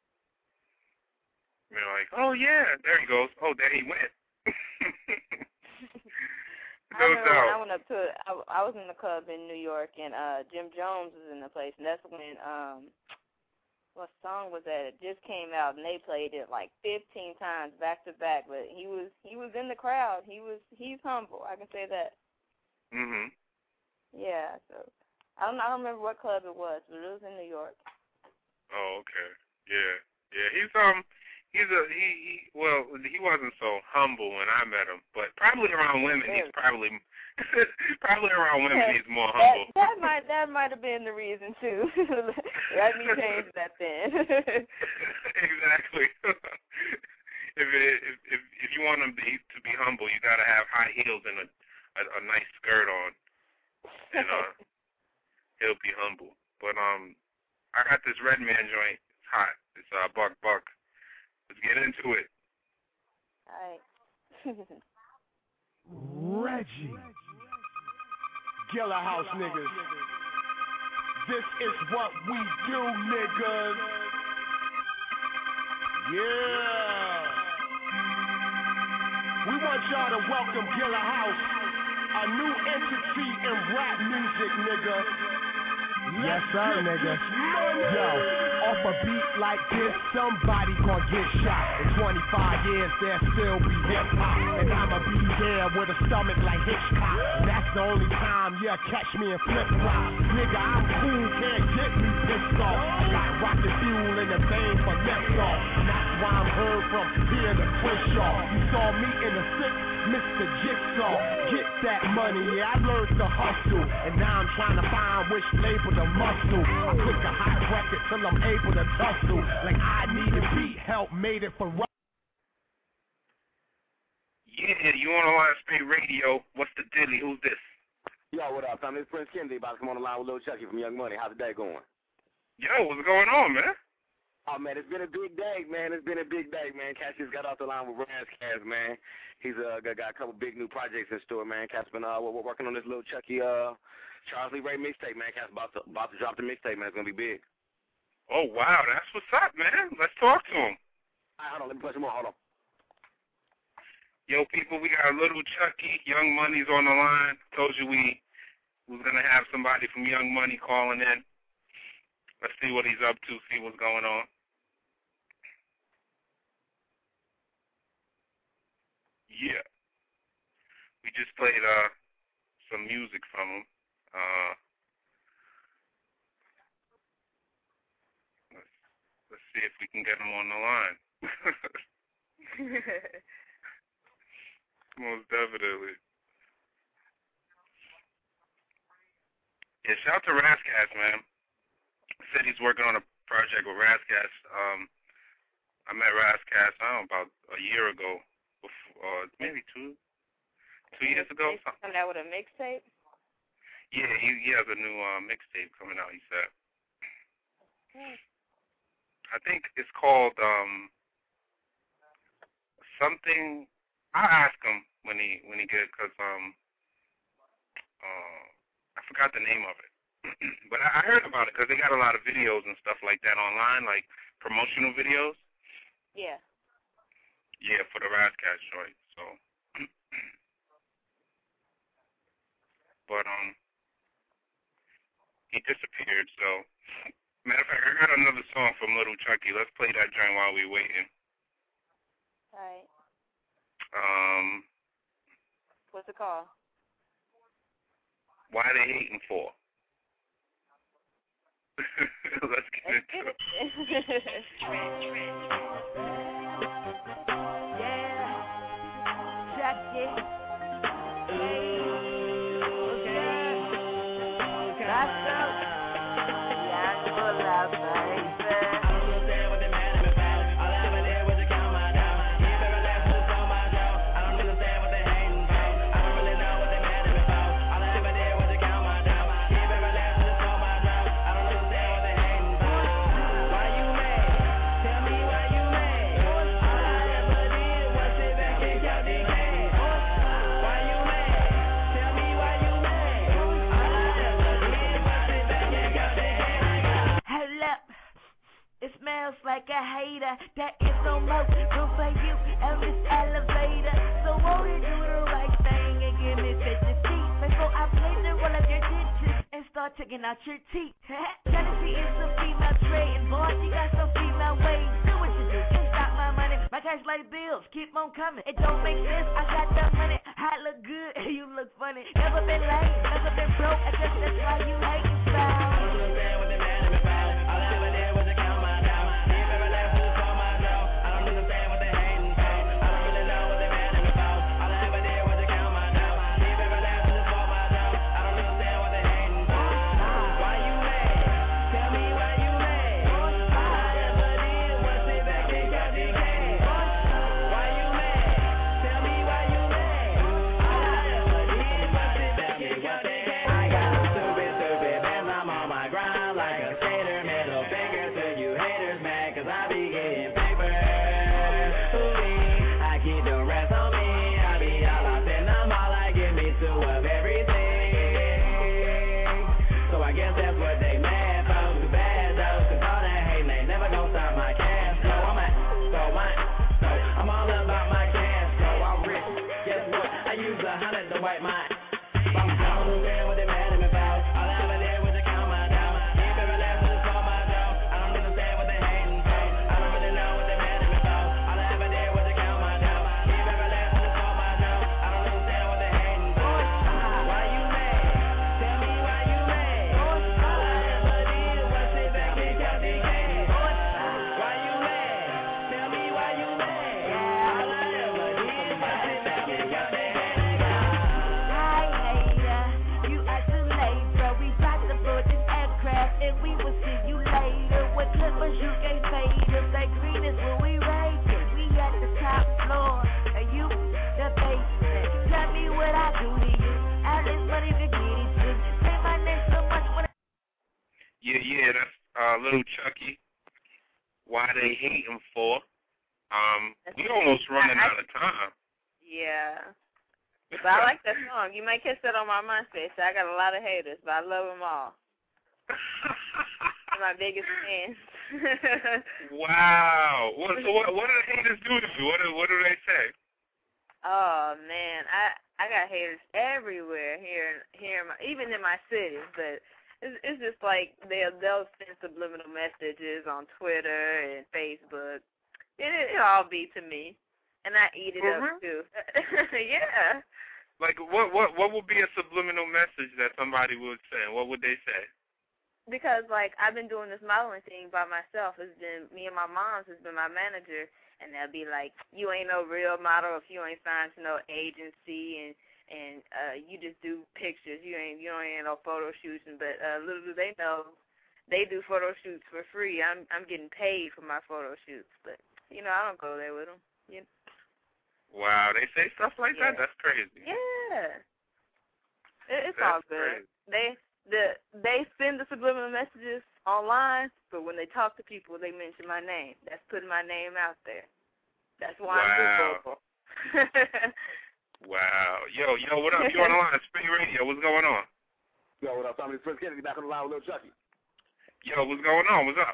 And they're like, oh yeah, there he goes. Oh, there he went. I remember when I went up to it, I was in the club in New York, and Jim Jones was in the place, and that's when what song was that? It just came out, and they played it like 15 times back to back. But he was in the crowd. He's humble. I can say that. Mhm. Yeah. So I don't remember what club it was, but it was in New York. Oh, okay. Yeah. He wasn't so humble when I met him, but probably around women he's probably around women he's more humble. That might have been the reason too. Let me change that then. Exactly. If you want him to be humble, you gotta have high heels and a nice skirt on, and he'll be humble. But I got this Red Man joint. It's hot. It's Buck. Let's get into it. All right. Reggie. Gilla House niggas. This is what we do, niggas. Yeah. We want y'all to welcome Gilla House, a new entity in rap music, nigga. Yes, sir, nigga. Yo, off a beat like this, somebody gon' get shot. In 25 years, there'll still be hip-hop. And I'ma be there with a stomach like Hitchcock. And that's the only time you'll catch me in flip-flops. Nigga, I'm cool, can't get me pissed off. I got rocket fuel in the vein for liftoff. And that's why I'm heard from here to Crenshaw. You saw me in the 6, Mr. Jigsaw. Get that money, yeah, I learned to hustle. And now I'm trying to find which label to muscle. I cook a hot record till I'm able to tussle. Like I needed beat help, made it for Yeah, you on the line, State Radio. What's the dilly? Who's this? Yo, what up, Tom? This is Prince Kennedy about to come on the line with Lil Chucky from Young Money. How's the day going? Yo, what's going on, man? Oh, man, it's been a big day, man. It's been a big day, man. Cash just got off the line with Razzcast, man. He's got a couple big new projects in store, man. Cash been we're working on this Lil Chucky Charles Lee Ray mixtape, man. Cash about to drop the mixtape, man. It's going to be big. Oh, wow, that's what's up, man. Let's talk to him. All right, hold on. Let me play some more. Hold on. Yo, people, we got Little Chucky. Young Money's on the line. Told you we was going to have somebody from Young Money calling in. Let's see what he's up to, see what's going on. Yeah. We just played some music from him. Let's see if we can get him on the line. Most definitely. Yeah, shout out to Razzcast, man. Said he's working on a project with Razzcast. I met Razzcast, I don't know, about a year ago, before, maybe two years ago. Coming out with a mixtape? Yeah, he has a new mixtape coming out, he said. I think it's called something. I'll ask him when he get, because I forgot the name of it. But I heard about it because they got a lot of videos and stuff like that online, like promotional videos. Yeah. Yeah, for the Razzcast joint. So, but he disappeared. So, matter of fact, I got another song from Little Chucky. Let's play that joint while we waiting. All right. What's it called? Why They Hating For? Let's get into it. Yeah, Chucky. Hey, okay. That's up. Yeah, good love, baby. It smells like a hater. That is no more room for you in this elevator. So won't you do the right thing and give me 50 feet before I place the roll of your ditches and start taking out your teeth? Jealousy is a female trait, and boy, she got some female ways. Do what you do, can't stop my money. My cash like bills, keep on coming. It don't make sense, I got the money. I look good, and you look funny. Never been lame, never been broke. I guess that's why you hating style. I don't understand what they mad at me about. All I ever did was to count my down. If every last was for my dough. I don't understand what they hating for. I don't really know what they mad at me about. All I ever did was to count my down. If every last was for my dough. I don't understand what they hating for. Why you mad? Tell me why you mad. All I ever did was sit back and count the cash. Why you mad? Tell me why you mad. All I ever did was sit back and count the cash. I got stupid and I'm on my grind like a skater. Middle finger to you haters, man, 'cause I be getting paper. Ooh, I keep the rest on me. I be all out in the mall, I give me two of everything. So I guess that's what they mad for. Too bad though, 'cause all that hate, they never gon' stop my cash flow. I'm all about my cash flow. I'm rich. Guess what? I use 100 to wipe my. I don't understand what they mad at me about. All I ever did was to count my down. If every last was for my dough. I don't understand what Little Chucky, Why They Hating For. We almost running out of time. Yeah. But I like that song. You might catch that on my MySpace. I got a lot of haters, but I love them all. They're my biggest fans. Wow. So what do the haters do to you? What do they say? Oh man, I got haters everywhere here even in my city. But it's just like they'll send subliminal messages on Twitter and Facebook. It'll all be to me, and I eat it up too. Yeah. Like what would be a subliminal message that somebody would send? What would they say? Because like I've been doing this modeling thing by myself. It's been me and my mom's has been my manager, and they'll be like, "You ain't no real model if you ain't signed to no agency, and you just do pictures. You ain't no photo shoots." But little do they know, they do photo shoots for free. I'm getting paid for my photo shoots, but I don't go there with them. Wow, they say stuff like that? That's crazy. Yeah. It's That's all good. Crazy. They send the subliminal messages online, but when they talk to people, they mention my name. That's putting my name out there. That's why I'm so vocal. Wow. Yo, what up? You on the line? Spring Radio. What's going on? Yo, what up? Tommy Prince Kennedy back on the line with Lil Chucky. Yo, what's going on? What's up?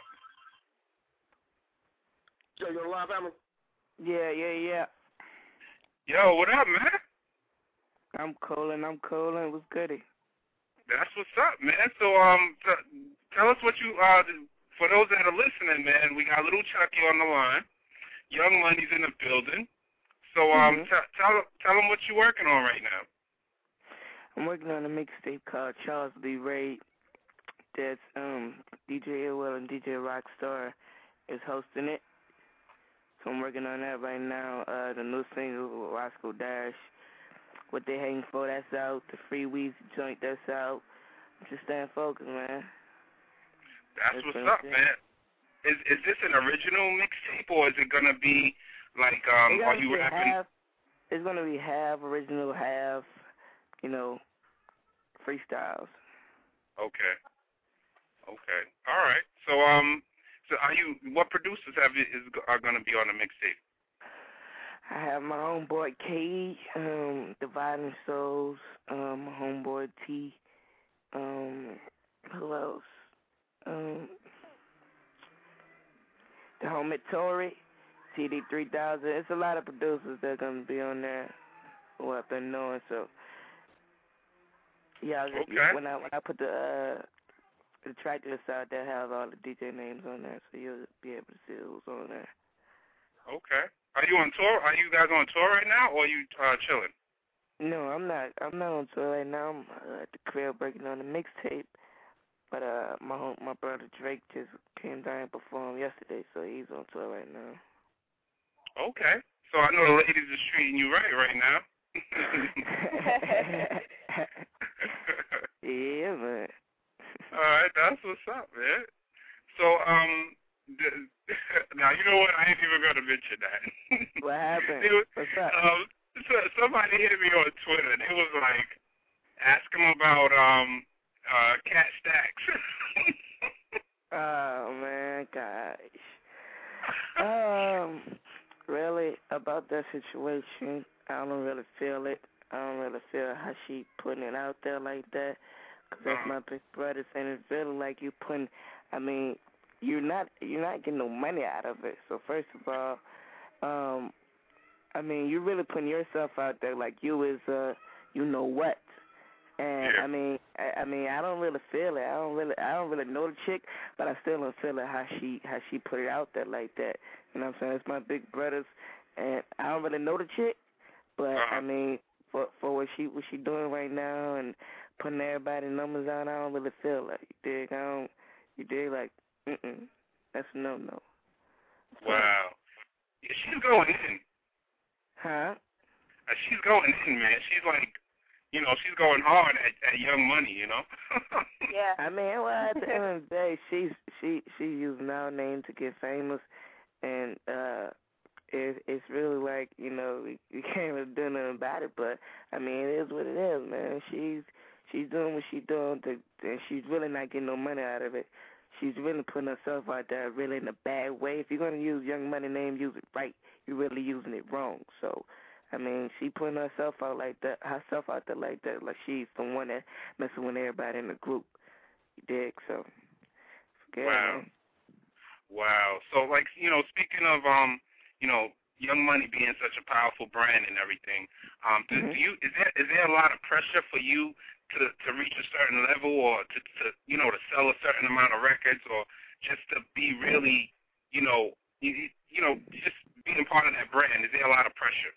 Yo, you on the line, family? Yeah. Yo, what up, man? I'm coolin'. What's goody? That's what's up, man. So, tell us what you, for those that are listening, man, we got Little Chucky on the line. Young Money's in the building. So, tell them what you're working on right now. I'm working on a mixtape called Charles Lee Ray. That's, DJ Ill and DJ Rockstar is hosting it. So I'm working on that right now. The new single, Roscoe Dash, What They Hating For, that's out. The Free Weezy joint, that's out. Just staying focused, man. That's what's up, man. Is this an original mixtape, or is it going to be like, are you rapping? It's going to be half original, half, freestyles. Okay. All right. So, what producers are going to be on the mixtape? I have my homeboy K, Dividing Souls, my homeboy T, who else? The homie Tory, TD3000. It's a lot of producers that are going to be on there who I've been knowing, so yeah, okay. When I put the track list out, they'll have all the DJ names on there, so you'll be able to see who's on there. Okay. Are you on tour? Are you guys on tour right now, or are you chilling? No, I'm not on tour right now. I'm at the crib working on the mixtape. But my brother Drake just came down and performed yesterday, so he's on tour right now. Okay. So I know the ladies are treating you right now. Yeah, man. All right, that's what's up, man. So, now, you know what? I ain't even going to mention that. What happened? What's up? Somebody hit me on Twitter. They was like, ask him about Cat Stacks. Oh, man, gosh. Really, about that situation, I don't really feel it. I don't really feel how she putting it out there like that. Cause that's my big brother saying it's really like you putting, you're not getting no money out of it. So first of all, you're really putting yourself out there like you is, you know what. And yeah. I don't really feel it. I don't really know the chick, but I still don't feel it how she put it out there like that. You know what I'm saying? It's my big brothers, and I don't really know the chick, but for what she doing right now and putting everybody's numbers out, I don't really feel like you dig. You dig, like that's a no. Wow. Yeah, she's going in. Huh? She's going in, man. She's like, she's going hard at Young Money, Yeah. Well, at the end of the day, she using our name to get famous, and it's really like, you can't really do nothing about it, but, it is what it is, man. She's doing what she's doing, and she's really not getting no money out of it. she's really putting herself out there really in a bad way. If you're going to use Young Money name, use it right. You're really using it wrong. So, I mean, she putting herself out like that, like she's the one that messing with everybody in the group. You dig? So, forget wow. it. Wow. So, like, you know, speaking of, you know, Young Money being such a powerful brand and everything, is there a lot of pressure for you to reach a certain level, or to you know, to sell a certain amount of records, or just to be really, you know, just being part of that brand? Is there a lot of pressure?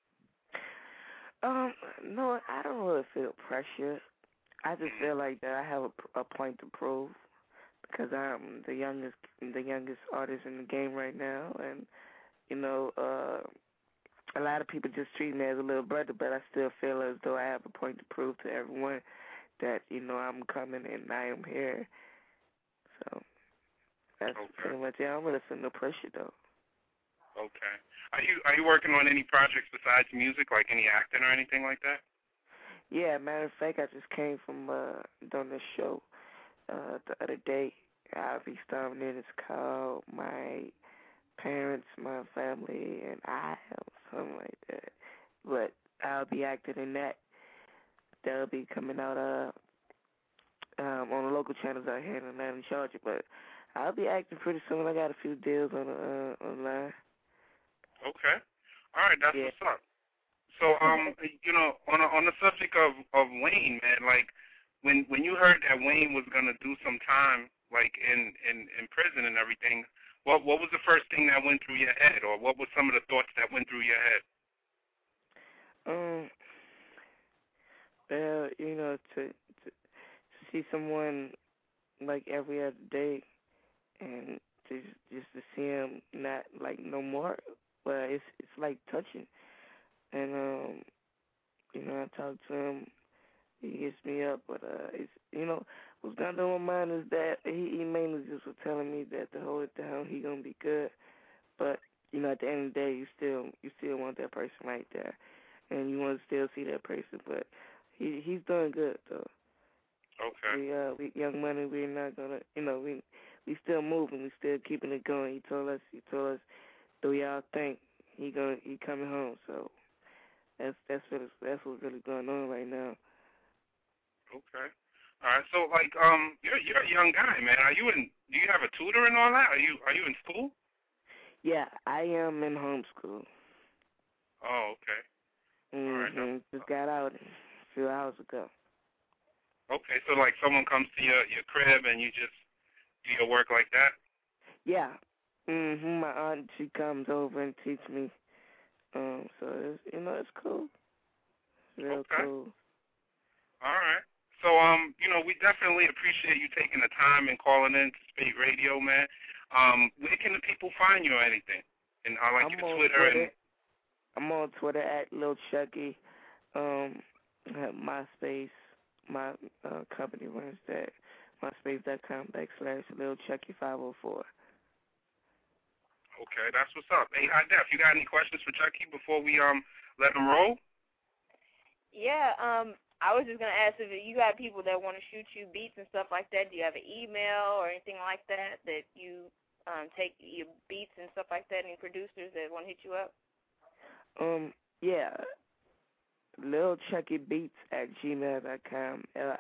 No, I don't really feel pressure. I just feel like that I have a point to prove, because I'm the youngest artist in the game right now, and you know, a lot of people just treat me as a little brother, but I still feel as though I have a point to prove to everyone that, you know, I'm coming and I am here. So that's pretty much it. I don't really feel no pressure, though. Okay. Are you working on any projects besides music, like any acting or anything like that? Yeah, matter of fact, I just came from doing this show the other day. I'll be starring in. It's called My Parents, My Family, and I, or something like that. But I'll be acting in that. That'll be coming out on the local channels out here in Atlanta, Georgia. But I'll be acting pretty soon. I got a few deals online. Okay. All right, that's what's up. So, you know, on the subject of Wayne, man, like when you heard that Wayne was gonna do some time, like in prison and everything, what was the first thing that went through your head, or what were some of the thoughts that went through your head? Well, you know, to see someone like every other day, and just to see him not like no more, well, it's like touching. And you know, I talk to him, he gets me up, but it's, you know, what's going on in my mind is that he mainly just was telling me that to hold it down, he gonna be good. But you know, at the end of the day, you still want that person right there, and you want to still see that person. But he's doing good though. Okay. We Young Money, we're not gonna, you know, we still moving, we still keeping it going. He told us, do y'all think he coming home? So that's what's really going on right now. Okay. All right. So, like, you're a young guy, man. Do you have a tutor and all that? Are you in school? Yeah, I am in homeschool. Oh, okay. Mm-hmm. All right. Just got out a few hours ago. Okay, so like someone comes to your crib and you just do your work like that? Yeah. My aunt, she comes over and teach me. So it's, you know, it's cool. Real cool. All right. So you know, we definitely appreciate you taking the time and calling in to Spate Radio, man. Where can the people find you or anything? And I like your Twitter. I'm on Twitter at Lil Chucky. At MySpace. My company runs that. MySpace.com/LilChucky504. Okay, that's what's up. Hey, High Def, you got any questions for Chucky before we let him roll? Yeah, I was just gonna ask if you got people that want to shoot you beats and stuff like that. Do you have an email or anything like that you take your beats and stuff like that? Any producers that want to hit you up? Yeah. LilChuckyBeats@gmail.com.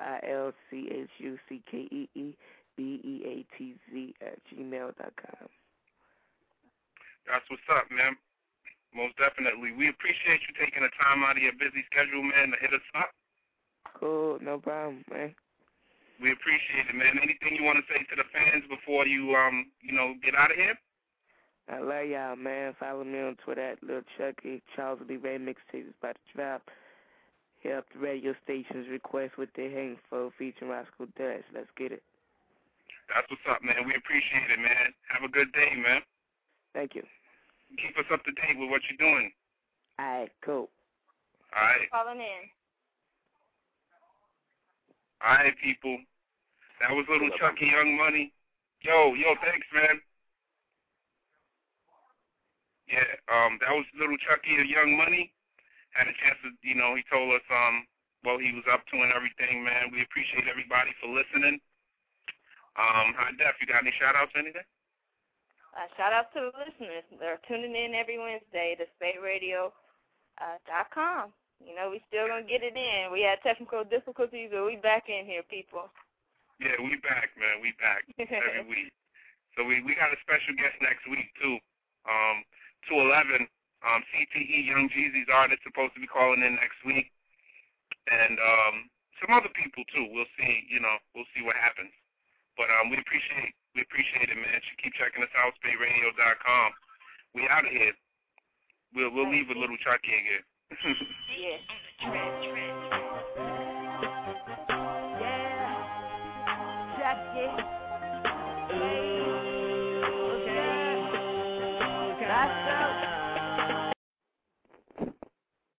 LilChuckyBeatz@gmail.com. That's what's up, man. Most definitely. We appreciate you taking the time out of your busy schedule, man, to hit us up. Cool, no problem, man. We appreciate it, man. Anything you want to say to the fans before you, get out of here? I love y'all, man. Follow me on Twitter at Lil Chucky. Charles Lee Ray mixtape is about to drop. Hit up the radio stations, request what they're hating for, featuring Roscoe Dutch. Let's get it. That's what's up, man. We appreciate it, man. Have a good day, man. Thank you. Keep us up to date with what you're doing. All right, cool. All right. Calling in. All right, people. That was Little Chucky, Young Money. Yo, thanks, man. Yeah, that was Little Chucky of Young Money. Had a chance to, he told us what he was up to and everything, man. We appreciate everybody for listening. High Def, you got any shout-outs or anything? Shout out to the listeners. They're tuning in every Wednesday to SpadeRadio.com. You know, we still going to get it in. We had technical difficulties, but we back in here, people. Yeah, we back, man. We back every week. So we got a special guest next week, too. 211, CTE Young Jeezy's artist supposed to be calling in next week. And some other people, too. We'll see, we'll see what happens. But we appreciate it, man. You keep checking us out, SpadeRadio.com. We out of here. We'll leave with Little Chucky again. Yeah. Chucky.